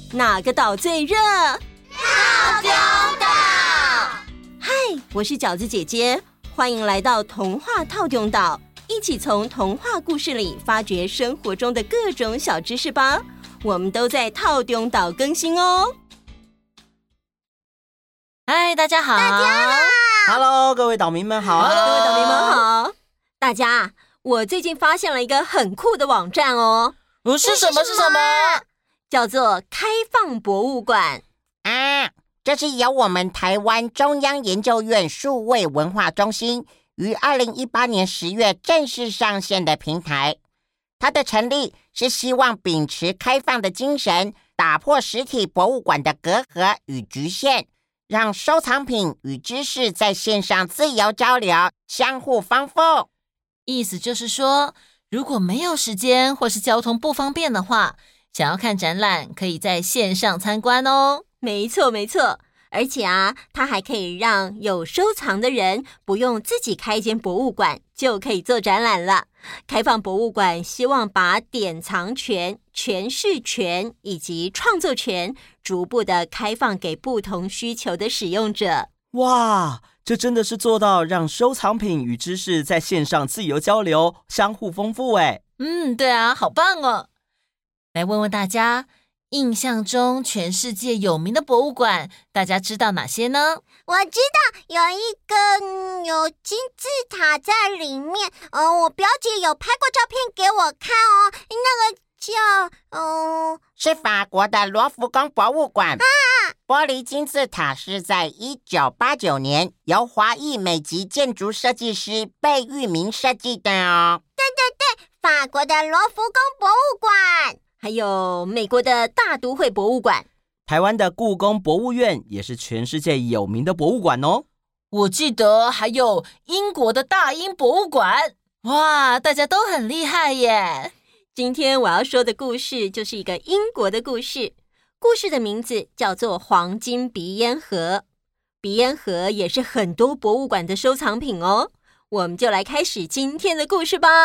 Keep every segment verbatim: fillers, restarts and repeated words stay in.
哪个岛最热？ 套丢岛！ 嗨，我是饺子姐姐，欢迎来到童话套丢岛，一起从童话故事里发掘生活中的各种小知识吧。我们都在套丢岛更新哦。 嗨，大家好！ 大家好 ，Hello， 各位岛民们好！ 各位岛民们好！大家，我最近发现了一个很酷的网站哦。 不是什么是什么？ 叫做开放博物馆啊！这是由我们台湾中央研究院数位文化中心于二零一八年十月正式上线的平台。它的成立是希望秉持开放的精神，打破实体博物馆的隔阂与局限，让收藏品与知识在线上自由交流，相互丰富。 意思就是说，如果没有时间或是交通不方便的话，想要看展览，可以在线上参观哦。 没错没错，而且啊，它还可以让有收藏的人不用自己开一间博物馆，就可以做展览了。开放博物馆希望把典藏权、诠释权以及创作权逐步的开放给不同需求的使用者。 哇，这真的是做到让收藏品与知识在线上自由交流，相互丰富哎。 嗯，对啊，好棒哦！来问问大家，印象中全世界有名的博物馆，大家知道哪些呢？ 我知道有一个、嗯、有金字塔在里面，呃，我表姐有拍过照片给我看哦，那个叫嗯， 是法国的罗浮宫博物馆。啊，玻璃金字塔是在一九八九年由华裔美籍建筑设计师贝聿铭设计的哦。 对对对，法国的罗浮宫博物馆， 还有美国的大都会博物馆， 台湾的故宫博物院也是全世界有名的博物馆哦。 我记得还有英国的大英博物馆。哇，大家都很厉害耶！ 今天我要说的故事就是一个英国的故事，故事的名字叫做黄金鼻烟盒。鼻烟盒也是很多博物馆的收藏品哦。我们就来开始今天的故事吧。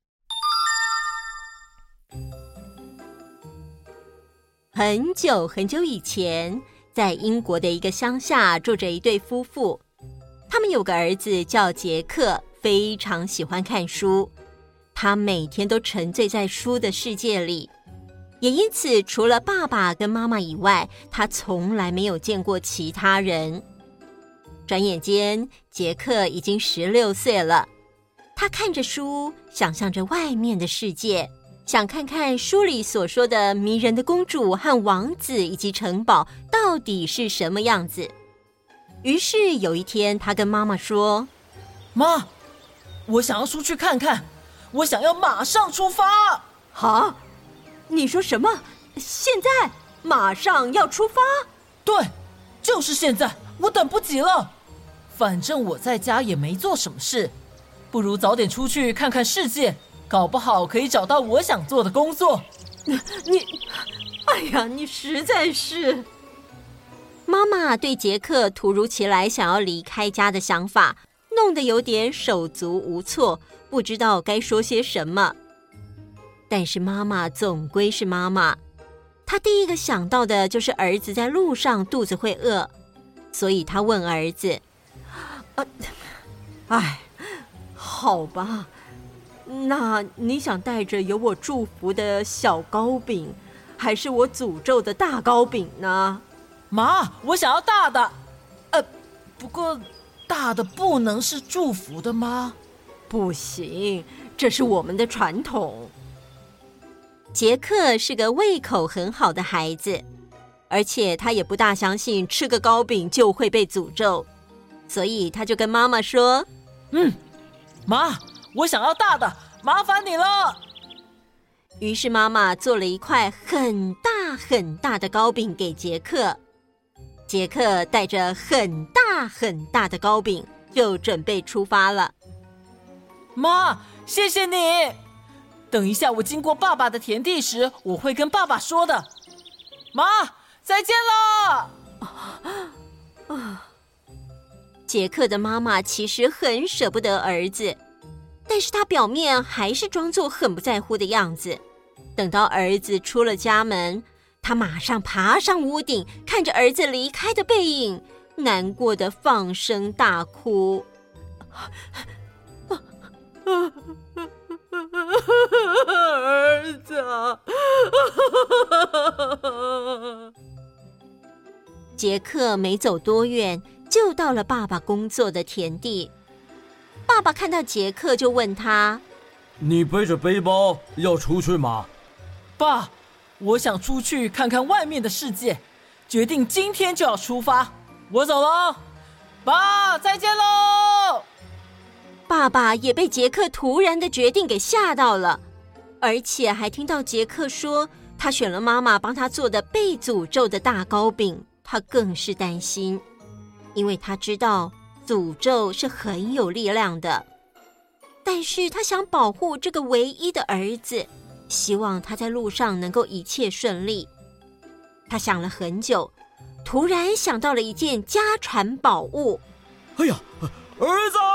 很久很久以前，在英国的一个乡下住着一对夫妇，他们有个儿子叫杰克，非常喜欢看书，他每天都沉醉在书的世界里，也因此除了爸爸跟妈妈以外，他从来没有见过其他人。转眼间，杰克已经十六岁了，他看着书，想象着外面的世界，想看看书里所说的迷人的公主和王子以及城堡到底是什么样子。于是有一天，他跟妈妈说： 妈，我想要出去看看，我想要马上出发。 啊？你说什么？现在？马上要出发？ 对，就是现在，我等不及了。反正我在家也没做什么事，不如早点出去看看世界，搞不好可以找到我想做的工作。 你，哎呀，你实在是……妈妈对杰克突如其来想要离开家的想法，弄得有点手足无措，不知道该说些什么。但是妈妈总归是妈妈，她第一个想到的就是儿子在路上肚子会饿，所以她问儿子：啊，哎，好吧，那你想带着有我祝福的小糕饼，还是我诅咒的大糕饼呢？ 妈，我想要大的。呃，不过大的不能是祝福的吗？ 不行，这是我们的传统。杰克是个胃口很好的孩子，而且他也不大相信吃个糕饼就会被诅咒，所以他就跟妈妈说： 嗯，妈，我想要大的，麻烦你了。 于是妈妈做了一块很大很大的糕饼给杰克，杰克带着很大很大的糕饼就准备出发了。 妈，谢谢你。等一下我经过爸爸的田地时，我会跟爸爸说的。妈，再见了。 啊，杰克的妈妈其实很舍不得儿子，但是他表面还是装作很不在乎的样子。等到儿子出了家门， 他马上爬上屋顶，看着儿子离开的背影，难过的放声大哭。儿子，杰克没走多远，就到了爸爸工作的田地。爸爸看到杰克，就问他：“ 你背着背包要出去吗？” 爸，我想出去看看外面的世界，决定今天就要出发。我走了，爸，再见喽！ 爸爸也被杰克突然的决定给吓到了，而且还听到杰克说他选了妈妈帮他做的被诅咒的大糕饼，他更是担心，因为他知道诅咒是很有力量的。但是他想保护这个唯一的儿子，希望他在路上能够一切顺利。他想了很久，突然想到了一件家传宝物。 哎呀，儿子！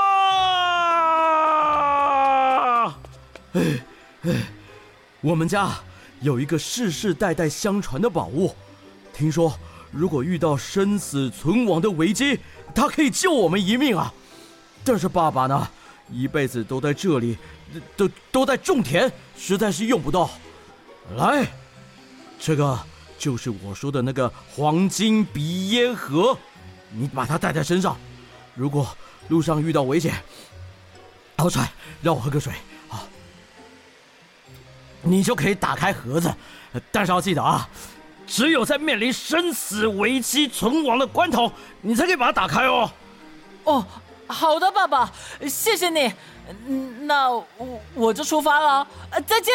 哎哎，我们家有一个世世代代相传的宝物，听说如果遇到生死存亡的危机，它可以救我们一命啊！但是爸爸呢，一辈子都在这里，都都在种田，实在是用不到。来，这个就是我说的那个黄金鼻烟盒，你把它带在身上，如果路上遇到危险，熬出来让我喝个水啊，你就可以打开盒子。但是要记得啊，只有在面临生死危机存亡的关头，你才可以把它打开哦。 哦，好的，爸爸，谢谢你。那我我就出发了，再见。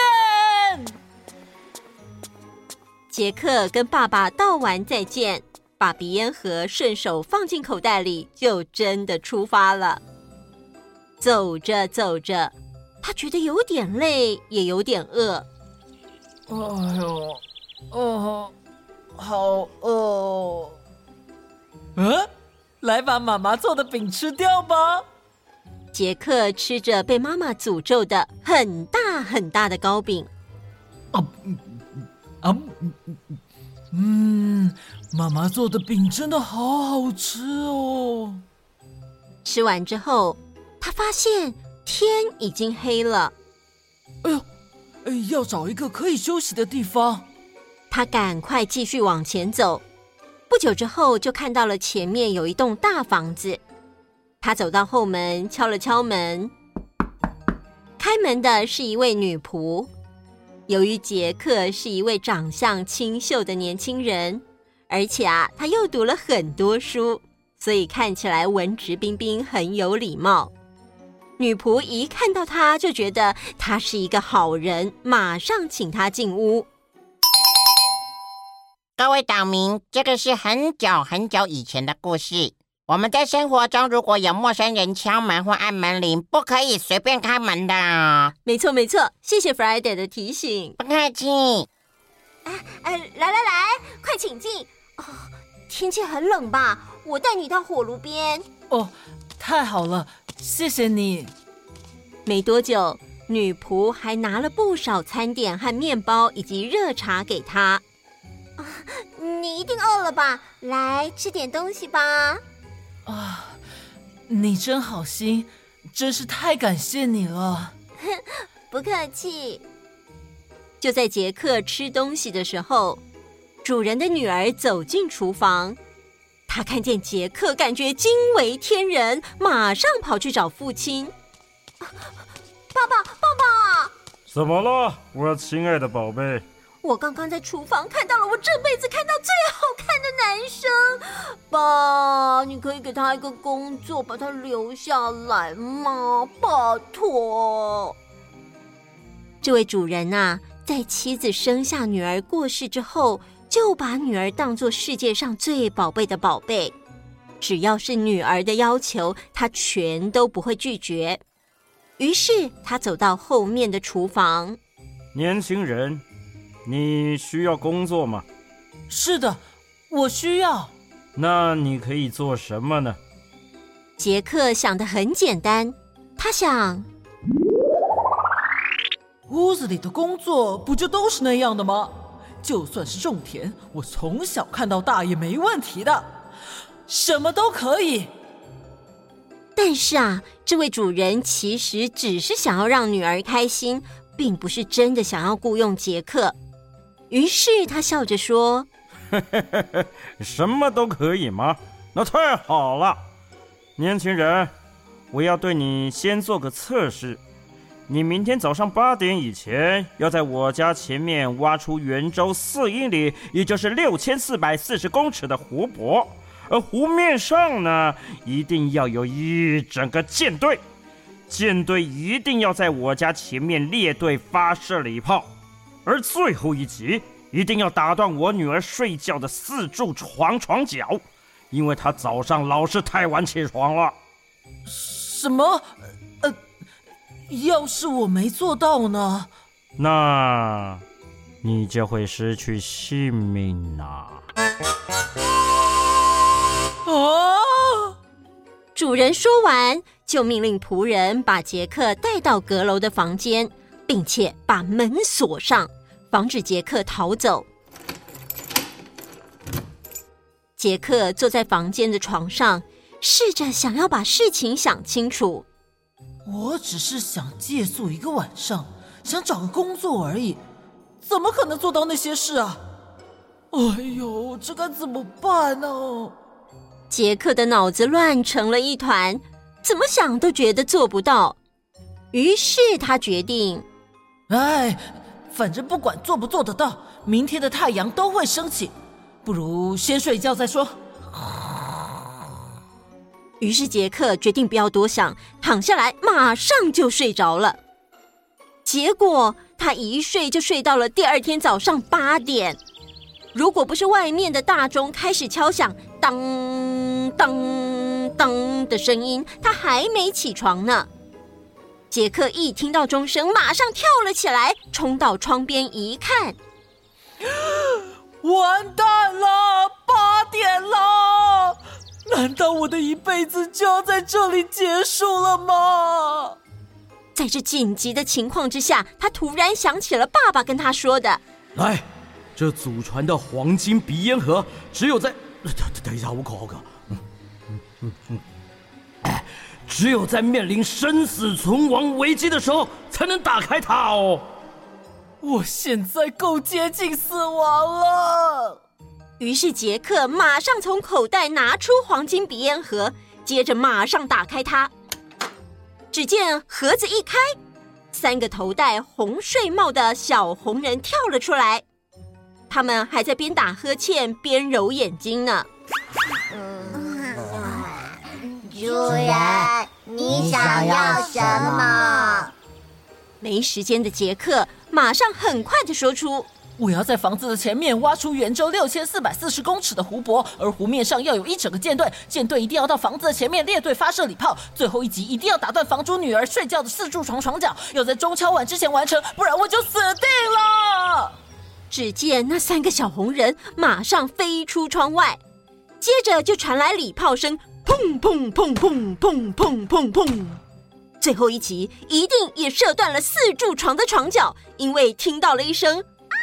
杰克跟爸爸道完再见，把鼻烟盒顺手放进口袋里，就真的出发了。走着走着，他觉得有点累，也有点饿。 哎呦，哦，好饿哦。嗯，来把妈妈做的饼吃掉吧。 杰克吃着被妈妈诅咒的很大很大的糕饼。 啊，啊，嗯，妈妈做的饼真的好好吃哦。 吃完之后，他发现天已经黑了。 哎呦，哎，要找一个可以休息的地方。 他赶快继续往前走。不久之后，就看到了前面有一栋大房子。他走到后门，敲了敲门。开门的是一位女仆。由于杰克是一位长相清秀的年轻人，而且啊，他又读了很多书，所以看起来文质彬彬，很有礼貌。女仆一看到他就觉得他是一个好人，马上请他进屋。 各位岛民，这个是很久很久以前的故事。我们在生活中，如果有陌生人敲门或按门铃，不可以随便开门的。 没错没错，谢谢 Friday 的提醒。 不客气。 哎哎，来来来，快请进。哦，天气很冷吧？我带你到火炉边。 哦，太好了，谢谢你。 没多久，女仆还拿了不少餐点和面包以及热茶给他。 啊，你一定饿了吧？来吃点东西吧。 啊，你真好心，真是太感谢你了。 不客气。 就在杰克吃东西的时候，主人的女儿走进厨房，她看见杰克，感觉惊为天人，马上跑去找父亲。 啊，爸爸，爸爸！ 怎么了，我亲爱的宝贝？ 我刚刚在厨房看到了我这辈子看到最好看的男生，爸，你可以给他一个工作，把他留下来吗？拜托。 这位主人啊，在妻子生下女儿过世之后，就把女儿当作世界上最宝贝的宝贝，只要是女儿的要求，他全都不会拒绝。于是他走到后面的厨房。 年轻人，你需要工作吗？ 是的，我需要。 那你可以做什么呢？ 杰克想得很简单，他想， 屋子里的工作不就都是那样的吗？ 就算是种田，我从小看到大也没问题的，什么都可以。 但是啊，这位主人其实只是想要让女儿开心，并不是真的想要雇佣杰克。于是他笑着说： 什么都可以吗？那太好了。年轻人，我要对你先做个测试。你明天早上八点以前，要在我家前面挖出圆周四英里，也就是六千四百四十公尺的湖泊，而湖面上呢，一定要有一整个舰队，舰队一定要在我家前面列队发射礼炮，而最后一集一定要打断我女儿睡觉的四柱床床脚，因为她早上老是太晚起床了。 什么？呃，要是我没做到呢？ 那你就会失去性命啊！ 啊！ 主人说完，就命令仆人把杰克带到阁楼的房间，并且把门锁上，防止杰克逃走。杰克坐在房间的床上，试着想要把事情想清楚。 我只是想借宿一个晚上，想找个工作而已，怎么可能做到那些事啊？哎呦，这该怎么办呢？ 杰克的脑子乱成了一团，怎么想都觉得做不到。于是他决定， 哎，反正不管做不做得到，明天的太阳都会升起，不如先睡觉再说。 于是杰克决定不要多想，躺下来马上就睡着了。结果他一睡就睡到了第二天早上八点。如果不是外面的大钟开始敲响当当当的声音，他还没起床呢。杰克一听到钟声，马上跳了起来，冲到窗边一看， 完蛋了，八点了！难道我的一辈子就要在这里结束了吗？ 在这紧急的情况之下，他突然想起了爸爸跟他说的： 来，这祖传的黄金鼻烟盒，只有在……等一下，我口好渴。嗯嗯嗯嗯，哎，只有在面临生死存亡危机的时候，才能打开它哦。 我现在够接近死亡了。 于是杰克马上从口袋拿出黄金鼻烟盒，接着马上打开它。只见盒子一开，三个头戴红睡帽的小红人跳了出来，他们还在边打呵欠边揉眼睛呢。 主人，你想要什么？ 没时间的杰克马上很快地说出： 我要在房子的前面挖出圆周六千四百四十公尺的湖泊，而湖面上要有一整个舰队，舰队一定要到房子的前面列队发射礼炮，最后一集一定要打断房主女儿睡觉的四柱床床脚，要在中敲晚之前完成，不然我就死定了。 只见那三个小红人马上飞出窗外，接着就传来礼炮声，砰砰砰砰砰砰砰砰。最后一集一定也射断了四柱床的床脚，因为听到了一声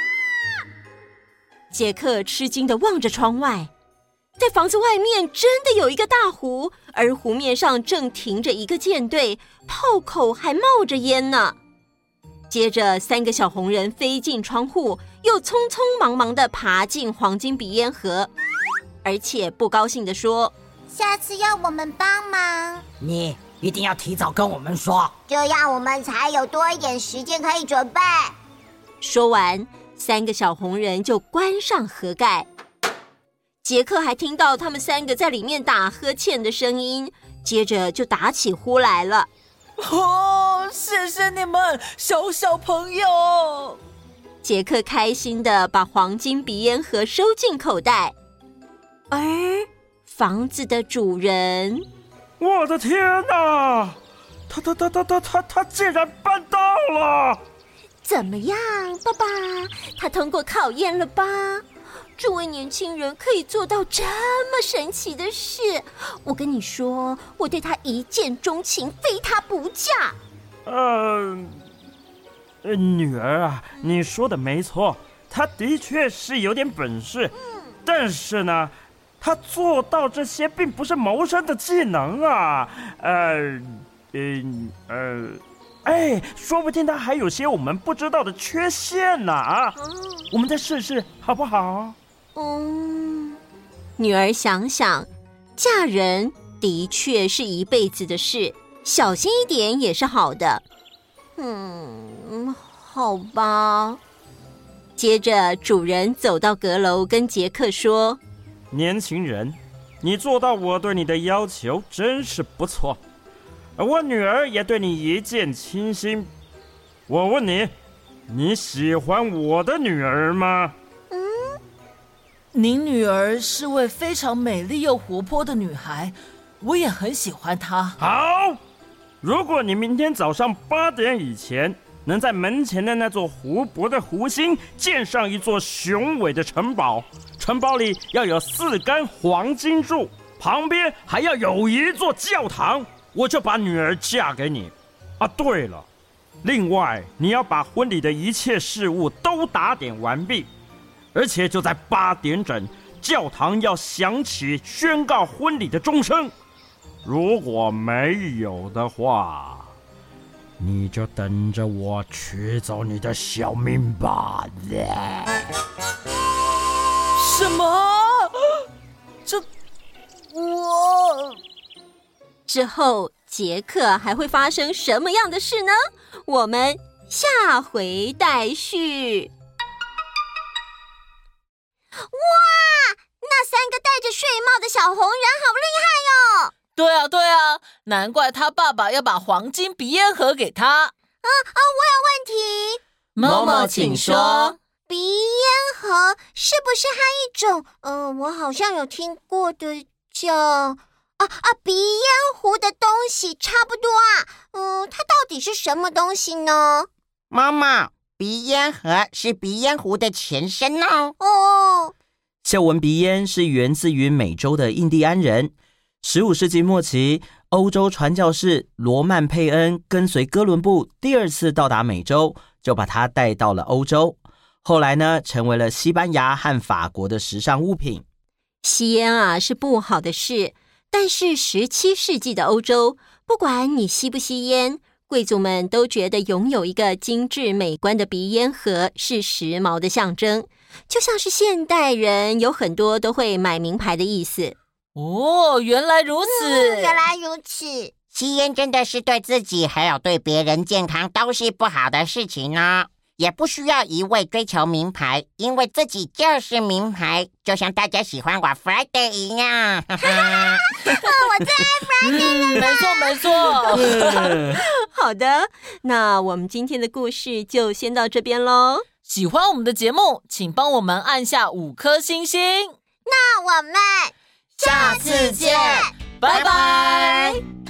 杰克吃惊地望着窗外，在房子外面真的有一个大湖，而湖面上正停着一个舰队，炮口还冒着烟呢。接着三个小红人飞进窗户，又匆匆忙忙地爬进黄金鼻烟盒，而且不高兴地说： 下次要我们帮忙， 你一定要提早跟我们说， 这样我们才有多一点时间可以准备。 说完，三个小红人就关上盒盖。杰克还听到他们三个在里面打呵欠的声音，接着就打起呼来了。 哦，谢谢你们，小小朋友！ 杰克开心地把黄金鼻烟盒收进口袋，而房子的主人， 我的天哪！他他他他他他他竟然办到了！ 怎么样，爸爸？他通过考验了吧？这位年轻人可以做到这么神奇的事，我跟你说，我对他一见钟情，非他不嫁。 呃，女儿啊，你说的没错， 他的确是有点本事，但是呢，他做到这些并不是谋生的技能啊。呃，嗯，呃，哎，说不定他还有些我们不知道的缺陷呢啊！我们再试试好不好？ 嗯，女儿想想，嫁人的确是一辈子的事，小心一点也是好的。嗯，好吧。接着，主人走到阁楼，跟杰克说：“ 年轻人，你做到我对你的要求，真是不错。我女儿也对你一见倾心。我问你，你喜欢我的女儿吗？” 嗯，您女儿是位非常美丽又活泼的女孩，我也很喜欢她。 好，如果你明天早上八点以前能在门前的那座湖泊的湖心建上一座雄伟的城堡，城堡里要有四根黄金柱，旁边还要有一座教堂，我就把女儿嫁给你。啊，对了，另外你要把婚礼的一切事务都打点完毕，而且就在八点整，教堂要响起宣告婚礼的钟声。如果没有的话，你就等着我取走你的小命吧！ 什么？这我之后杰克还会发生什么样的事呢？我们下回待续。 哇，那三个戴着睡帽的小红人好厉害哦！ 对啊，对啊，难怪他爸爸要把黄金鼻烟盒给他。啊啊，我有问题。 某某，请说。 鼻烟盒是不是和一种，嗯、呃，我好像有听过的叫啊啊鼻烟壶的东西差不多啊？嗯、呃，它到底是什么东西呢？ 妈妈，鼻烟盒是鼻烟壶的前身哦。 哦， 嗅闻鼻烟是源自于美洲的印第安人。十五世纪末期，欧洲传教士罗曼佩恩跟随哥伦布第二次到达美洲，就把它带到了欧洲。后来呢，成为了西班牙和法国的时尚物品。 吸烟啊是不好的事，但是十七世纪的欧洲，不管你吸不吸烟，贵族们都觉得拥有一个精致美观的鼻烟盒是时髦的象征，就像是现代人有很多都会买名牌的意思。 哦，原来如此、 嗯、原来如此。 吸烟真的是对自己还有对别人健康都是不好的事情呢。也不需要一味追求名牌，因为自己就是名牌，就像大家喜欢我 Friday 一样。 我最爱 Friday 了、 嗯、没错没错。 好的，那我们今天的故事就先到这边咯。 喜欢我们的节目，请帮我们按下五颗星星。 那我们下次见，拜拜。